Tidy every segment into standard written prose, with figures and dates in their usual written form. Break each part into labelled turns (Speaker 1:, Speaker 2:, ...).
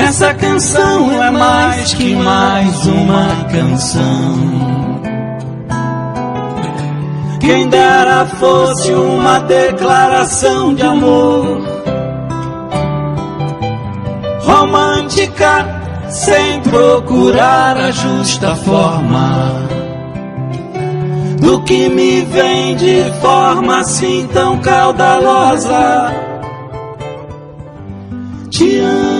Speaker 1: Essa canção é mais que mais uma canção. Quem dera fosse uma declaração de amor, romântica, sem procurar a justa forma, do que me vem de forma assim tão caudalosa. Te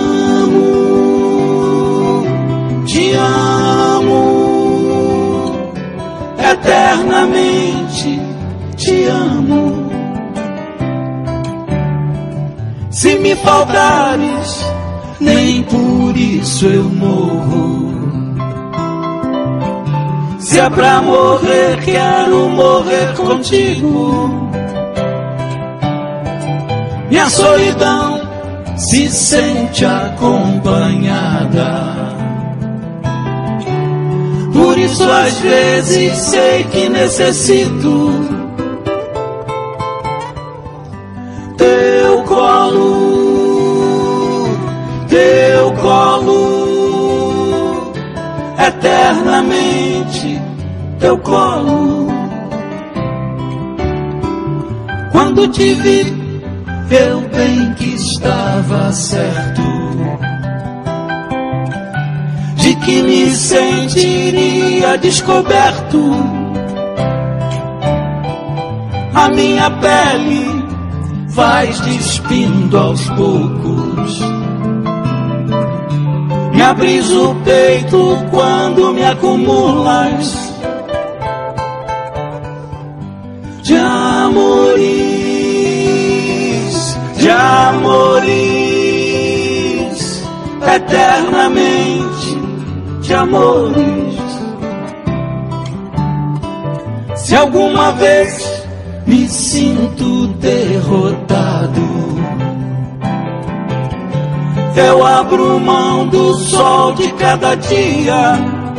Speaker 1: amo, eternamente te amo. Se me faltares, nem por isso eu morro. Se é pra morrer, quero morrer contigo. Minha solidão se sente acompanhada. Por isso às vezes sei que necessito teu colo, eternamente teu colo. Quando te vi, eu bem que estava certo de que me sentiria descoberto. A minha pele vais despindo aos poucos. Me abris o peito quando me acumulas de amores, eternamente de amores. Se alguma vez me sinto derrotado, eu abro mão do sol de cada dia,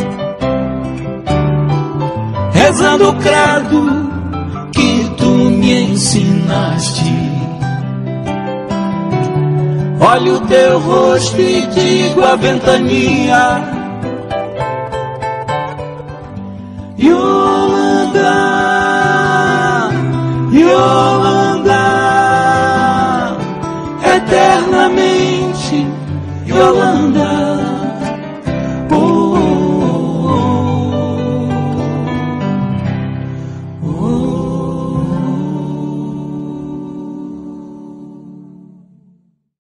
Speaker 1: rezando o credo que tu me ensinaste. Olho teu rosto e digo a ventania: Yolanda, Yolanda, eternamente Yolanda.